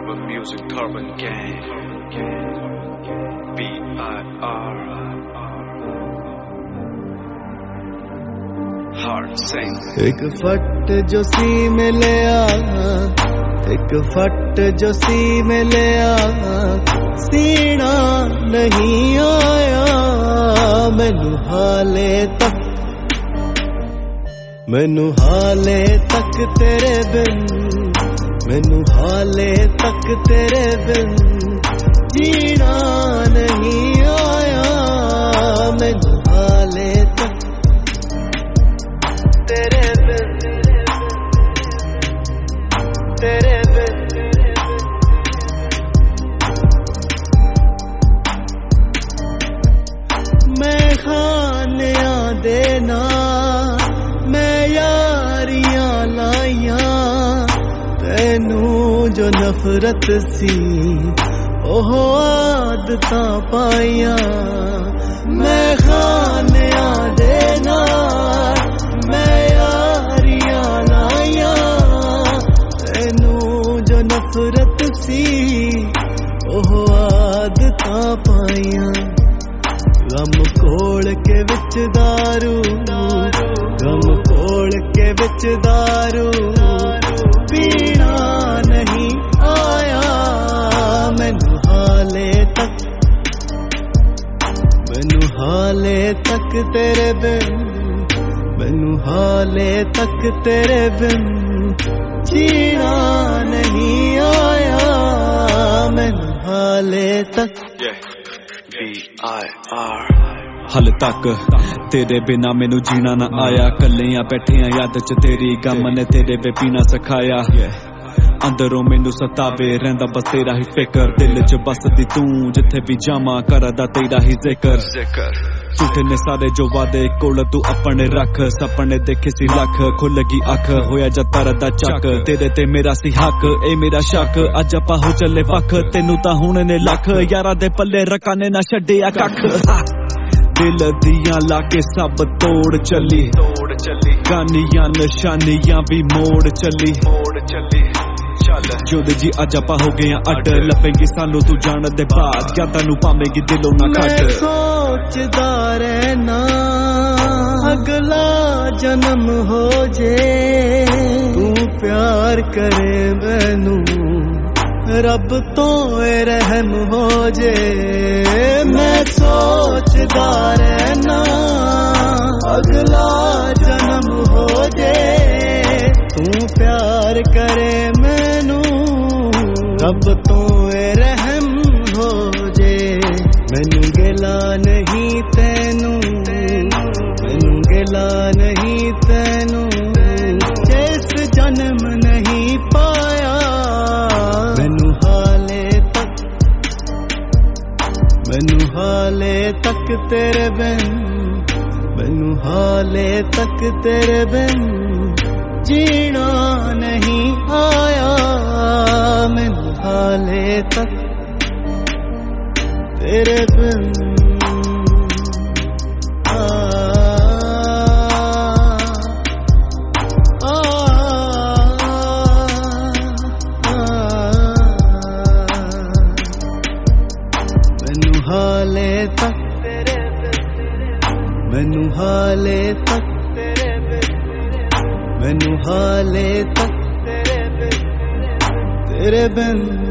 Carbon music, carbon gang. B-I-R. Hard sing. एक फट जो सी में ले आ, एक फट जो सी में ले आ, सीना नहीं आया मैनू हाले तक, मैनू हाले तक तेरे बिन, मैनू हाले तक तेरे बिन जीना नहीं आया मैनू हाले तक तेरे बिन, तेरे बिन। मैं खानिया देना मैं यारियां लाइया तैनू जो नफरत सी ओह आदतां पाइया। मैं खानिया देना मैं यारियां लाइया तैनू जो नफरत सी ओह आदतां पाइया। गम कोल के विच दारू, गम कोल के विच दारू पीना नहीं आया मैनू हाले तक, मैनू हाले तक तेरे बिन, मैनू हाले तक तेरे बिन जीना नहीं आया मैनू हाले तक। B-I-R. हल तक तेरे बिना मैनू जीना ना आया, कलियां बैठियां याद च तेरी गम ने तेरे वे पीना सिखाया। अंदरों मैनू सतावे रहिंदा बस तेरा ही फिकर, दिल च बसदी तू जिथे भी जावां करदा तेरा ही जिक्र। झूठे ने सारे जो वादे कोल तू अपने रख, सपने देखे सी लख खुलगी अख होया जा तरदा चक। तेरे ते मेरा सी हक ए मेरा शक, अज आपा हो चले वख तेनू तां हुण ने लख, यारा दे पल्ले रकाने ना छड्डिया कख। दिल दियां लाके सब तोड़ चली, गानियां निशानियां भी मोड़ चली। जोद जी अज आपा हो गए अड, लभेगी सानू तू जान दे बाद, यादां नू पावेगी दिलों ना खट। मैं सोचदा रहना अगला जन्म हो जे तू प्यार करे मैनू रब तो रहम हो जे। मैं सोचदा रहना अगला जन्म हो जे तू प्यार करे मैनू रब तो रहम हो जे। मैनू गिला नहीं तैनू, मैनू गिला नहीं तैनू जिस जन्म नहीं पाया मैनू हाले तक, मैनू हाले तक तेरे बिन, मैनू हाले तक तेरे बिन जीना नहीं आया मैनू हाले तक तेरे बिन। मैनू हाले तक तेरे बिन, मैनू हाले तक तेरे बिन, मैनू हाले तक तेरे बिन, तेरे बिन।